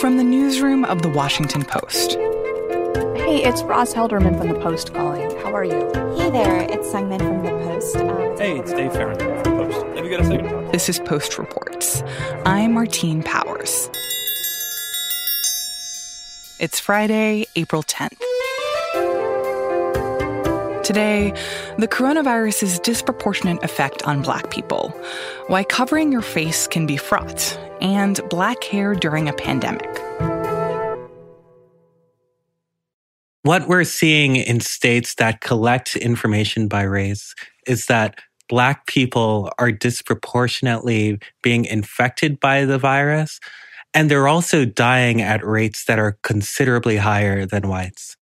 From the newsroom of The Washington Post. Hey, it's Roz Helderman from The Post calling. How are you? Hey there, it's Sungmin from The Post. Hey, it's Dave Farrington from The Post. Have you got a second to talk? This is Post Reports. I'm Martine Powers. It's Friday, April 10th. Today, the coronavirus's disproportionate effect on Black people, why covering your face can be fraught, and Black hair during a pandemic. What we're seeing in states that collect information by race is that Black people are disproportionately being infected by the virus, and they're also dying at rates that are considerably higher than whites.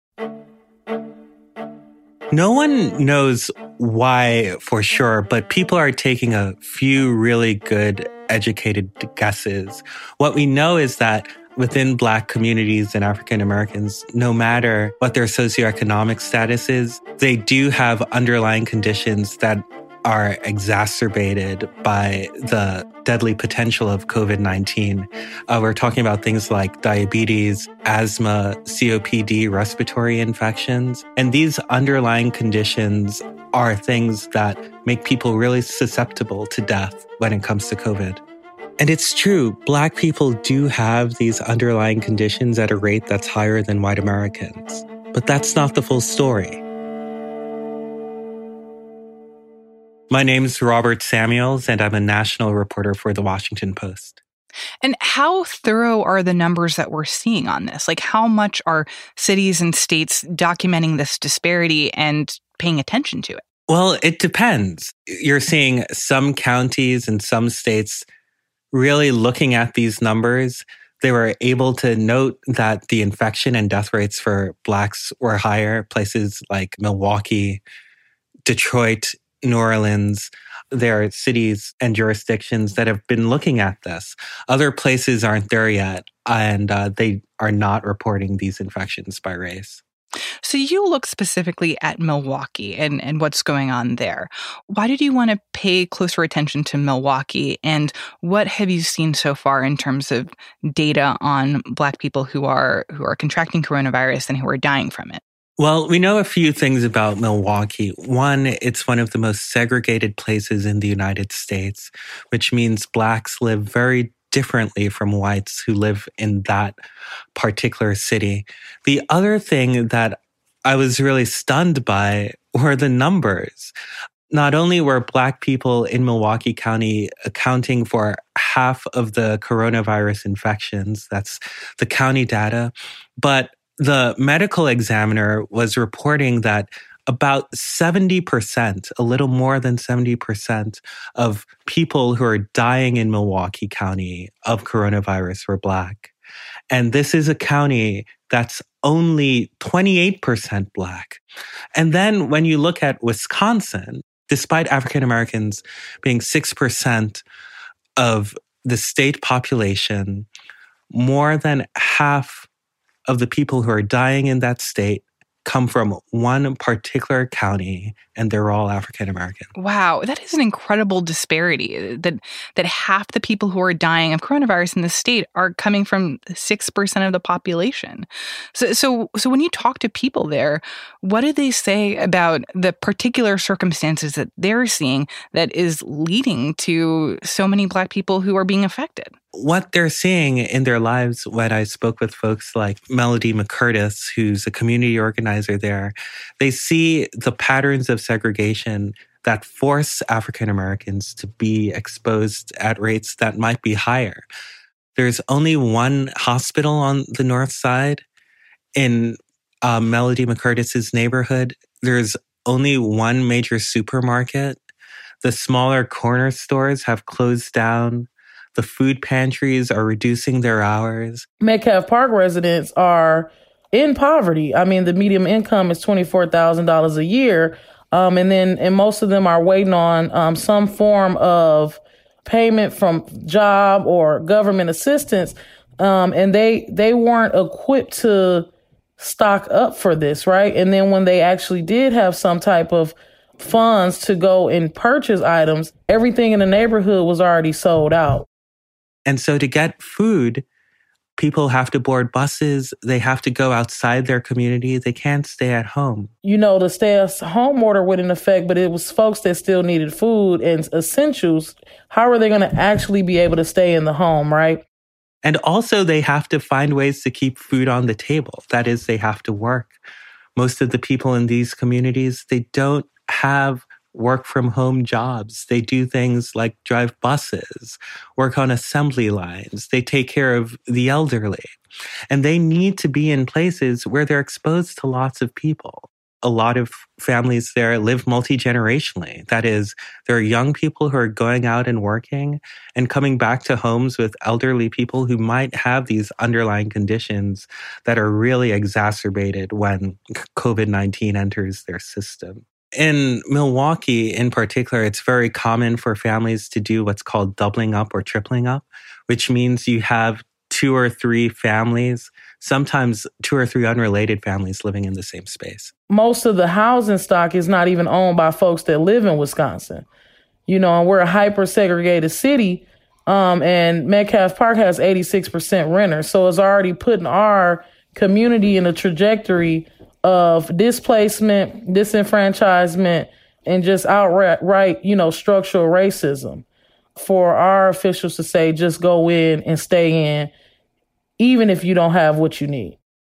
No one knows why for sure, but people are taking a few really good educated guesses. What we know is that within Black communities and African Americans, no matter what their socioeconomic status is, they do have underlying conditions that are exacerbated by the deadly potential of COVID-19. We're talking about things like diabetes, asthma, COPD, respiratory infections. And these underlying conditions are things that make people really susceptible to death when it comes to COVID. And it's true, Black people do have these underlying conditions at a rate that's higher than white Americans. But that's not the full story. My name's Robert Samuels, and I'm a national reporter for The Washington Post. And how thorough are the numbers that we're seeing on this? Like, how much are cities and states documenting this disparity and paying attention to it? Well, it depends. You're seeing some counties and some states really looking at these numbers. They were able to note that the infection and death rates for Blacks were higher. Places like Milwaukee, Detroit, New Orleans, there are cities and jurisdictions that have been looking at this. Other places aren't there yet, and they are not reporting these infections by race. So you look specifically at Milwaukee and what's going on there. Why did you want to pay closer attention to Milwaukee, and what have you seen so far in terms of data on Black people who are contracting coronavirus and who are dying from it? Well, we know a few things about Milwaukee. One, it's one of the most segregated places in the United States, which means Blacks live very differently from whites who live in that particular city. The other thing that I was really stunned by were the numbers. Not only were Black people in Milwaukee County accounting for half of the coronavirus infections, that's the county data, but the medical examiner was reporting that about 70%, a little more than 70% of people who are dying in Milwaukee County of coronavirus were Black. And this is a county that's only 28% Black. And then when you look at Wisconsin, despite African Americans being 6% of the state population, more than half of the people who are dying in that state come from one particular county, and they're all African American. Wow, that is an incredible disparity, that half the people who are dying of coronavirus in the state are coming from 6% of the population. So when you talk to people there, what do they say about the particular circumstances that they're seeing that is leading to so many Black people who are being affected? What they're seeing in their lives, when I spoke with folks like Melody McCurtis, who's a community organizer there, they see the patterns of segregation that force African Americans to be exposed at rates that might be higher. There's only one hospital on the north side in Melody McCurtis's neighborhood. There's only one major supermarket. The smaller corner stores have closed down. The food pantries are reducing their hours. Metcalf Park residents are in poverty. I mean, the median income is $24,000 a year. And most of them are waiting on some form of payment from job or government assistance. And they weren't equipped to stock up for this, right? And then when they actually did have some type of funds to go and purchase items, everything in the neighborhood was already sold out. And so to get food, People have to board buses. They have to go outside their community. They can't stay at home. You know, the stay-at-home order went in effect, but it was folks that still needed food and essentials. How are they going to actually be able to stay in the home, right? And also, they have to find ways to keep food on the table. That is, they have to work. Most of the people in these communities, they don't have work from home jobs. They do things like drive buses, work on assembly lines. They take care of the elderly. And they need to be in places where they're exposed to lots of people. A lot of families there live multi-generationally. That is, there are young people who are going out and working and coming back to homes with elderly people who might have these underlying conditions that are really exacerbated when COVID-19 enters their system. In Milwaukee, in particular, it's very common for families to do what's called doubling up or tripling up, which means you have 2 or 3 families, sometimes 2 or 3 unrelated families living in the same space. Most of the housing stock is not even owned by folks that live in Wisconsin. You know, and we're a hyper-segregated city, and Metcalf Park has 86% renters. So it's already putting our community in a trajectory of displacement, disenfranchisement, and just outright, you know, structural racism. For our officials to say, just go in and stay in, even if you don't have what you need.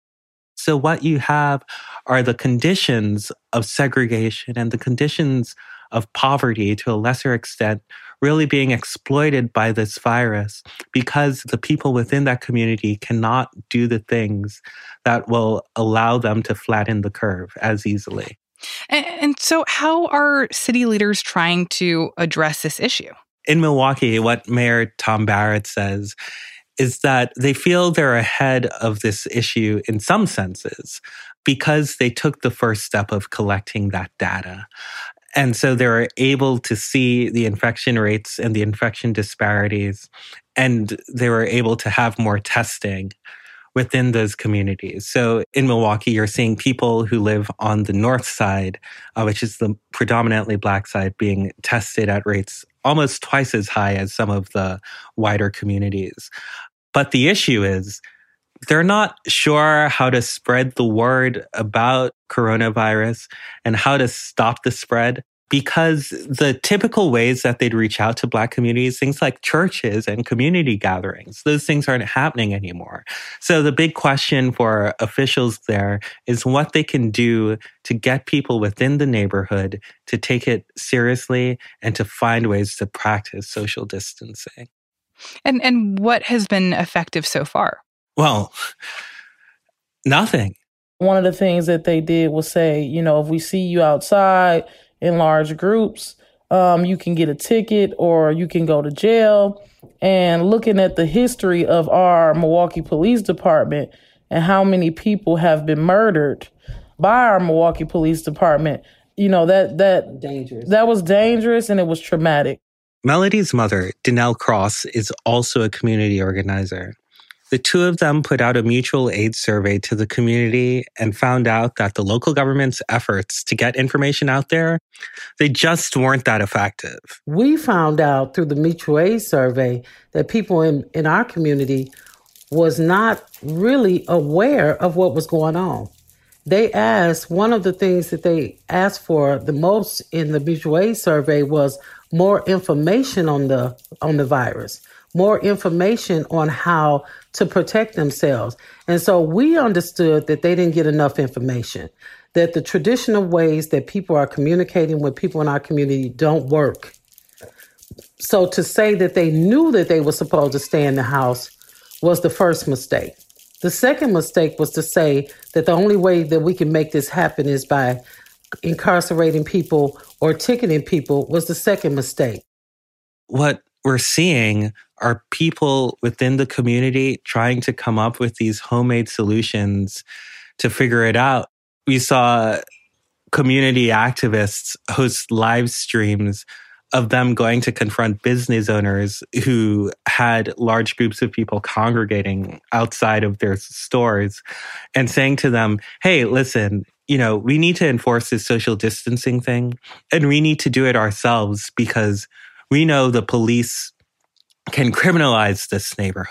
So what you have are the conditions of segregation and the conditions of poverty to a lesser extent really being exploited by this virus because the people within that community cannot do the things that will allow them to flatten the curve as easily. And so how are city leaders trying to address this issue? In Milwaukee, what Mayor Tom Barrett says is that they feel they're ahead of this issue in some senses because they took the first step of collecting that data. And so they're able to see the infection rates and the infection disparities, and they were able to have more testing within those communities. So in Milwaukee, you're seeing people who live on the north side, which is the predominantly Black side, being tested at rates almost twice as high as some of the wider communities. But the issue is they're not sure how to spread the word about coronavirus and how to stop the spread, because the typical ways that they'd reach out to Black communities, things like churches and community gatherings, those things aren't happening anymore. So the big question for officials there is what they can do to get people within the neighborhood to take it seriously and to find ways to practice social distancing. And what has been effective so far? Well, nothing. One of the things that they did was say, you know, if we see you outside in large groups, you can get a ticket or you can go to jail. And looking at the history of our Milwaukee Police Department and how many people have been murdered by our Milwaukee Police Department, you know, that was dangerous and it was traumatic. Melody's mother, Danelle Cross, is also a community organizer. The two of them put out a mutual aid survey to the community and found out that the local government's efforts to get information out there, they just weren't that effective. We found out through the mutual aid survey that people in our community was not really aware of what was going on. They asked, one of the things that they asked for the most in the mutual aid survey was more information on the virus, more information on how to protect themselves. And so we understood that they didn't get enough information, that the traditional ways that people are communicating with people in our community don't work. So to say that they knew that they were supposed to stay in the house was the first mistake. The second mistake was to say that the only way that we can make this happen is by incarcerating people or ticketing people was the second mistake. What we're seeing are people within the community trying to come up with these homemade solutions to figure it out. We saw community activists host live streams of them going to confront business owners who had large groups of people congregating outside of their stores and saying to them, hey, listen, you know, we need to enforce this social distancing thing and we need to do it ourselves because we know the police can criminalize this neighborhood.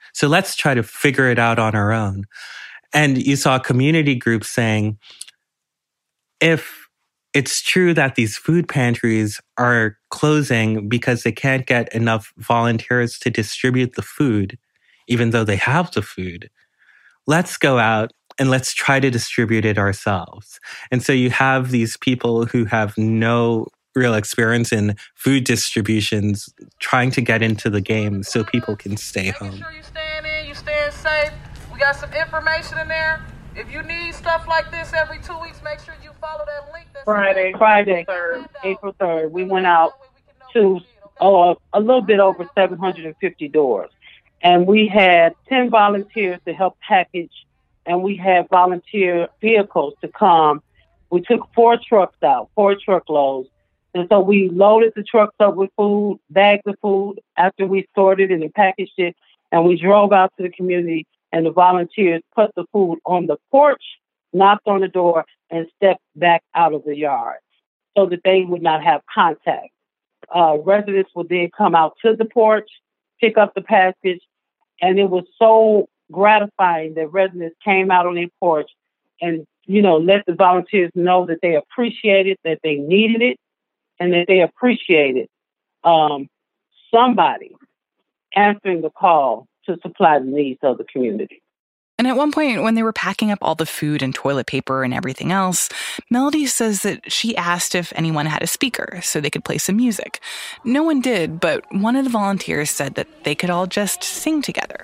So let's try to figure it out on our own. And you saw community groups saying, if it's true that these food pantries are closing because they can't get enough volunteers to distribute the food, even though they have the food, let's go out and let's try to distribute it ourselves. And so you have these people who have no real experience in food distributions trying to get into the game so people can stay home. Make sure you staying in, you staying safe. We got some information in there. If you need stuff like this every 2 weeks, make sure you follow that link. Friday, 3rd, April 3rd, we went out to a little bit over 750 doors. And we had 10 volunteers to help package, and we had volunteer vehicles to come. We took 4 trucks out, 4 truckloads. And so we loaded the trucks up with food, bags of food after we sorted it and packaged it. And we drove out to the community, and the volunteers put the food on the porch, knocked on the door, and stepped back out of the yard so that they would not have contact. Residents would then come out to the porch, pick up the package, and it was so gratifying that residents came out on their porch and, let the volunteers know that they appreciated, that they needed it, and that they appreciated somebody answering the call to supply the needs of the community. And at one point, when they were packing up all the food and toilet paper and everything else, Melody says that she asked if anyone had a speaker so they could play some music. No one did, but one of the volunteers said that they could all just sing together.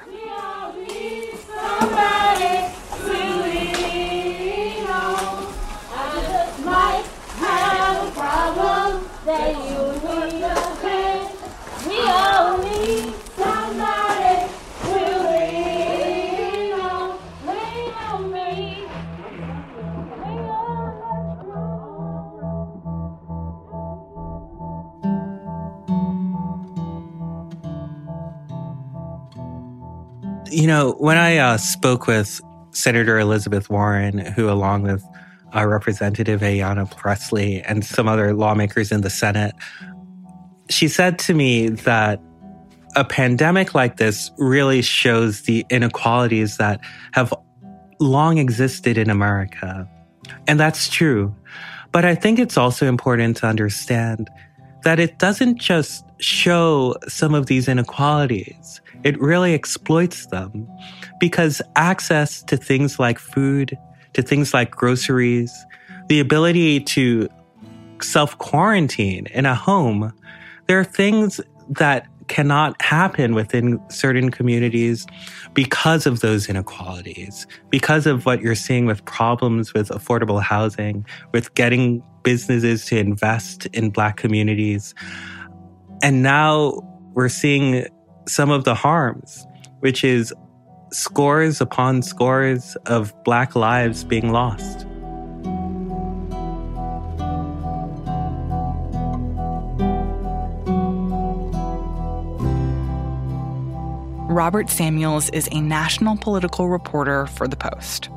When I spoke with Senator Elizabeth Warren, who along with Representative Ayanna Pressley and some other lawmakers in the Senate, she said to me that a pandemic like this really shows the inequalities that have long existed in America. And that's true. But I think it's also important to understand that it doesn't just show some of these inequalities. It really exploits them because access to things like food, to things like groceries, the ability to self-quarantine in a home, there are things that cannot happen within certain communities because of those inequalities, because of what you're seeing with problems with affordable housing, with getting businesses to invest in Black communities. And now we're seeing some of the harms, which is scores upon scores of Black lives being lost. Robert Samuels is a national political reporter for The Post.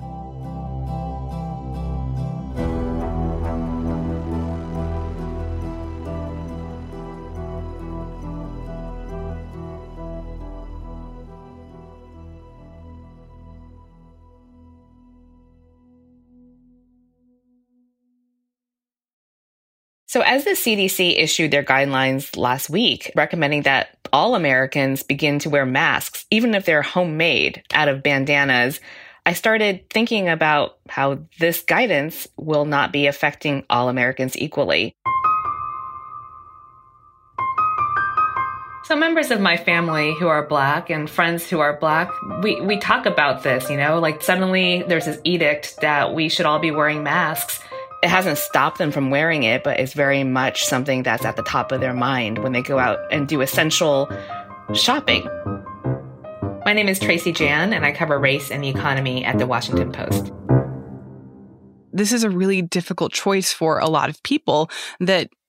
So as the CDC issued their guidelines last week, recommending that all Americans begin to wear masks, even if they're homemade out of bandanas, I started thinking about how this guidance will not be affecting all Americans equally. So members of my family who are Black and friends who are Black, we talk about this, like suddenly there's this edict that we should all be wearing masks. It hasn't stopped them from wearing it, but it's very much something that's at the top of their mind when they go out and do essential shopping. My name is Tracy Jan, and I cover race and the economy at The Washington Post. This is a really difficult choice for a lot of people that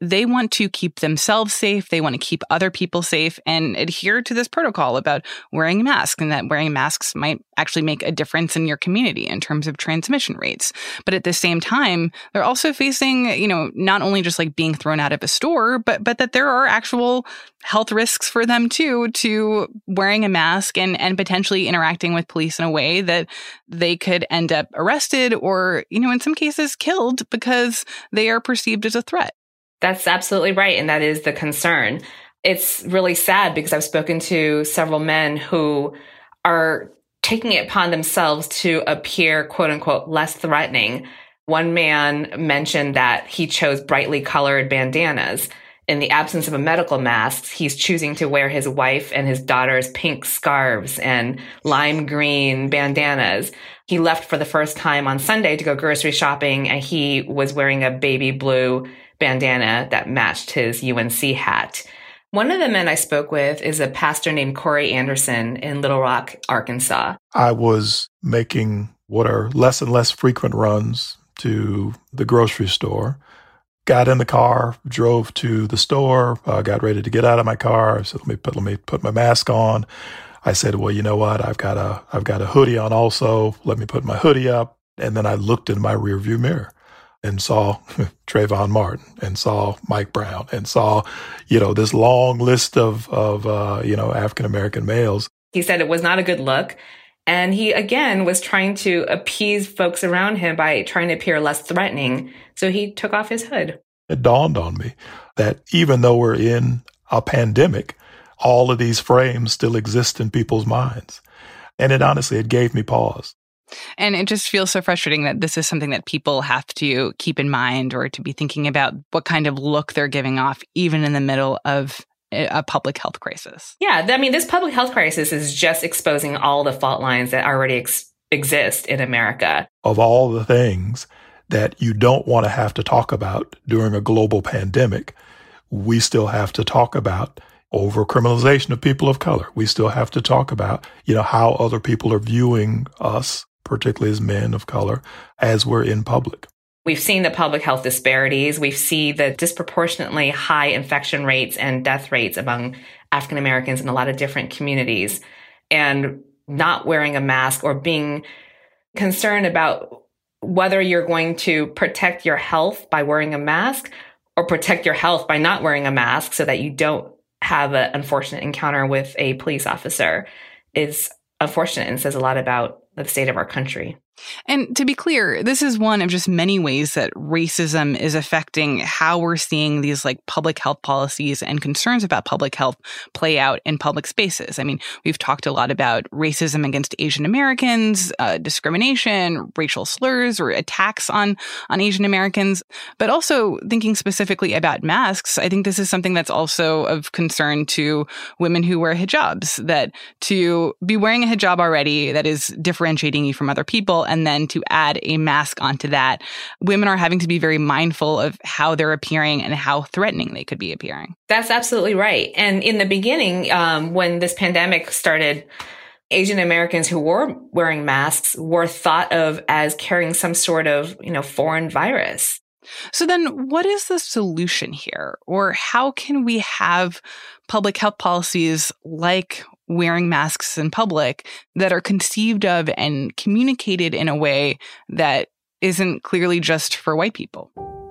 they want to keep themselves safe. They want to keep other people safe and adhere to this protocol about wearing a mask, and that wearing masks might actually make a difference in your community in terms of transmission rates. But at the same time, they're also facing, not only just like being thrown out of a store, but that there are actual health risks for them too, to wearing a mask and potentially interacting with police in a way that they could end up arrested or, in some cases killed because they are perceived as a threat. That's absolutely right. And that is the concern. It's really sad because I've spoken to several men who are taking it upon themselves to appear, quote unquote, less threatening. One man mentioned that he chose brightly colored bandanas. In the absence of a medical mask, he's choosing to wear his wife and his daughter's pink scarves and lime green bandanas. He left for the first time on Sunday to go grocery shopping, and he was wearing a baby blue bandana that matched his UNC hat. One of the men I spoke with is a pastor named Corey Anderson in Little Rock, Arkansas. I was making what are less and less frequent runs to the grocery store. Got in the car, drove to the store, got ready to get out of my car. I said, let me put my mask on. I said, well, you know what? I've got a hoodie on also. Let me put my hoodie up. And then I looked in my rearview mirror and saw Trayvon Martin and saw Mike Brown and saw, this long list of African-American males. He said it was not a good look. And he, again, was trying to appease folks around him by trying to appear less threatening. So he took off his hood. It dawned on me that even though we're in a pandemic, all of these frames still exist in people's minds. And it gave me pause. And it just feels so frustrating that this is something that people have to keep in mind or to be thinking about what kind of look they're giving off, even in the middle of a public health crisis. Yeah, this public health crisis is just exposing all the fault lines that already exist in America. Of all the things that you don't want to have to talk about during a global pandemic, we still have to talk about over-criminalization of people of color. We still have to talk about, how other people are viewing us, particularly as men of color, as we're in public. We've seen the public health disparities. We see the disproportionately high infection rates and death rates among African Americans in a lot of different communities. And not wearing a mask or being concerned about whether you're going to protect your health by wearing a mask or protect your health by not wearing a mask so that you don't have an unfortunate encounter with a police officer is unfortunate and says a lot about the state of our country. And to be clear, this is one of just many ways that racism is affecting how we're seeing these public health policies and concerns about public health play out in public spaces. I mean, we've talked a lot about racism against Asian Americans, discrimination, racial slurs or attacks on Asian Americans, but also thinking specifically about masks. I think this is something that's also of concern to women who wear hijabs, that to be wearing a hijab already that is differentiating you from other people, and then to add a mask onto that, women are having to be very mindful of how they're appearing and how threatening they could be appearing. That's absolutely right. And in the beginning, when this pandemic started, Asian Americans who were wearing masks were thought of as carrying some sort of, foreign virus. So then what is the solution here? Or how can we have public health policies like wearing masks in public that are conceived of and communicated in a way that isn't clearly just for white people?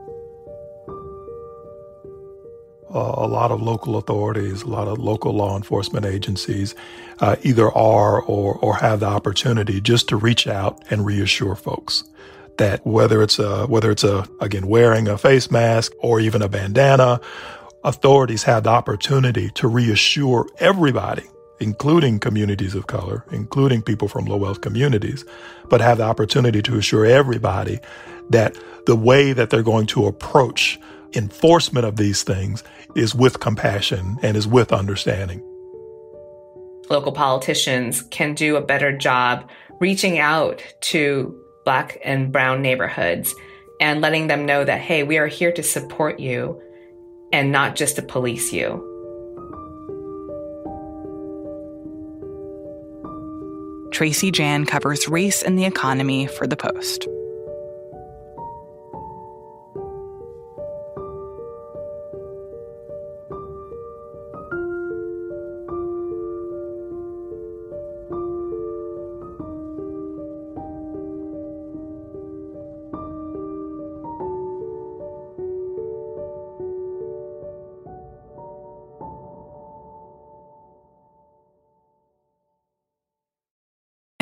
A lot of local authorities, a lot of local law enforcement agencies either are or have the opportunity just to reach out and reassure folks that whether it's wearing a face mask or even a bandana, authorities have the opportunity to reassure everybody, including communities of color, including people from low wealth communities, but have the opportunity to assure everybody that the way that they're going to approach enforcement of these things is with compassion and is with understanding. Local politicians can do a better job reaching out to Black and brown neighborhoods and letting them know that, hey, we are here to support you and not just to police you. Tracy Jan covers race and the economy for The Post.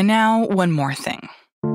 And now, one more thing.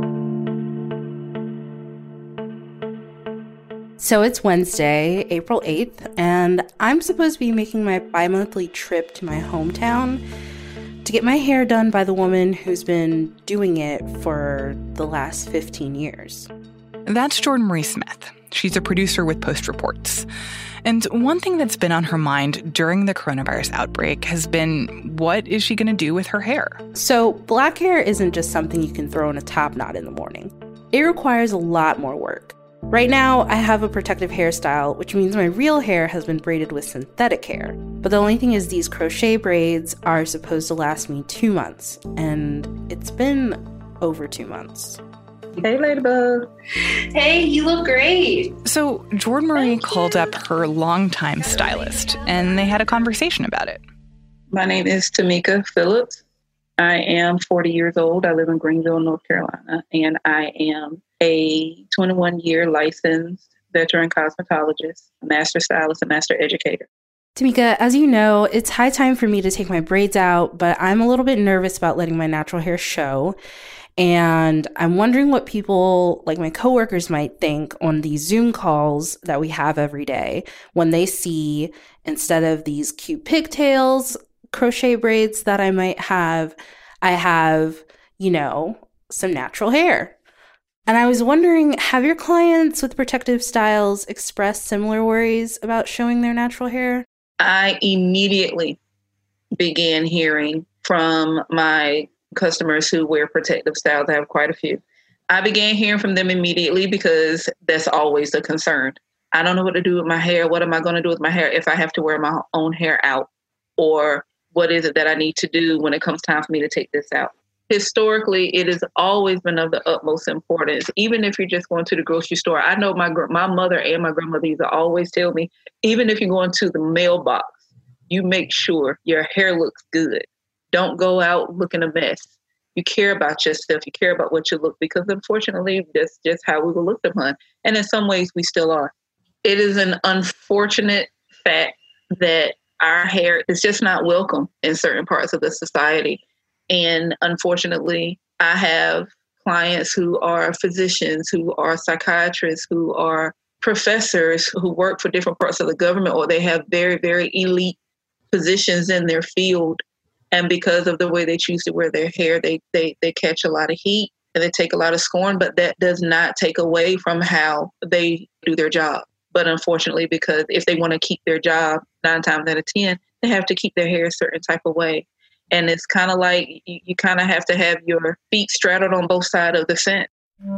So it's Wednesday, April 8th, and I'm supposed to be making my bi-monthly trip to my hometown to get my hair done by the woman who's been doing it for the last 15 years. That's Jordan Marie Smith. She's a producer with Post Reports. And one thing that's been on her mind during the coronavirus outbreak has been, what is she going to do with her hair? So black hair isn't just something you can throw in a top knot in the morning. It requires a lot more work. Right now, I have a protective hairstyle, which means my real hair has been braided with synthetic hair. But the only thing is these crochet braids are supposed to last me 2 months, and it's been over 2 months. Hey, Ladybug. Hey, you look great. So Jordan Marie called up her longtime stylist, and they had a conversation about it. My name is Tamika Phillips. I am 40 years old. I live in Greenville, North Carolina, and I am a 21-year licensed veteran cosmetologist, a master stylist, and master educator. Tamika, as you know, it's high time for me to take my braids out, but I'm a little bit nervous about letting my natural hair show. And I'm wondering what people, like my coworkers, might think on these Zoom calls that we have every day when they see, instead of these cute pigtails, crochet braids that I might have, I have, some natural hair. And I was wondering, have your clients with protective styles expressed similar worries about showing their natural hair? I immediately began hearing from my customers who wear protective styles. I have quite a few. I began hearing from them immediately because that's always a concern. I don't know what to do with my hair. What am I going to do with my hair if I have to wear my own hair out? Or what is it that I need to do when it comes time for me to take this out? Historically, it has always been of the utmost importance. Even if you're just going to the grocery store, I know my mother and my grandmother used to always tell me, even if you're going to the mailbox, you make sure your hair looks good. Don't go out looking a mess. You care about yourself. You care about what you look, because unfortunately, that's just how we were looked upon. And in some ways, we still are. It is an unfortunate fact that our hair is just not welcome in certain parts of the society. And unfortunately, I have clients who are physicians, who are psychiatrists, who are professors who work for different parts of the government, or they have very, very elite positions in their field. And because of the way they choose to wear their hair, they catch a lot of heat and they take a lot of scorn, but that does not take away from how they do their job. But unfortunately, because if they want to keep their job 9 times out of 10, they have to keep their hair a certain type of way. And it's kind of like you kind of have to have your feet straddled on both sides of the fence.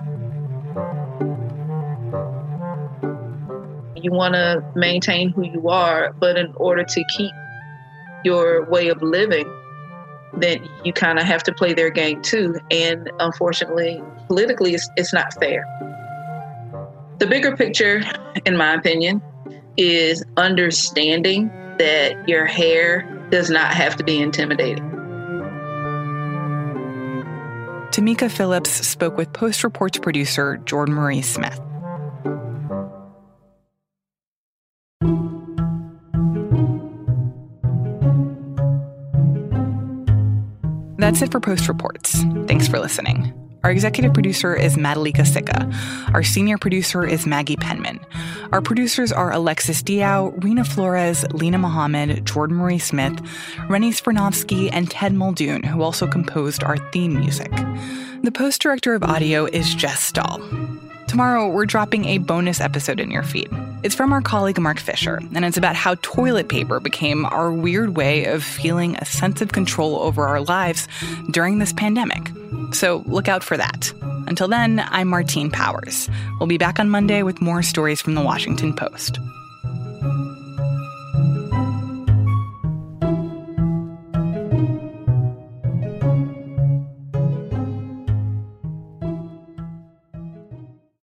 You want to maintain who you are, but in order to keep your way of living, then you kind of have to play their game too. And unfortunately, politically, it's not fair. The bigger picture, in my opinion, is understanding that your hair does not have to be intimidating. Tamika Phillips spoke with Post Reports producer Jordan Marie Smith. That's it for Post Reports. Thanks for listening. Our executive producer is Madalika Sikka. Our senior producer is Maggie Penman. Our producers are Alexis Diao, Rena Flores, Lena Mohammed, Jordan Marie Smith, Rennie Spernovsky, and Ted Muldoon, who also composed our theme music. The Post director of audio is Jess Stahl. Tomorrow, we're dropping a bonus episode in your feed. It's from our colleague Mark Fisher, and it's about how toilet paper became our weird way of feeling a sense of control over our lives during this pandemic. So look out for that. Until then, I'm Martine Powers. We'll be back on Monday with more stories from the Washington Post.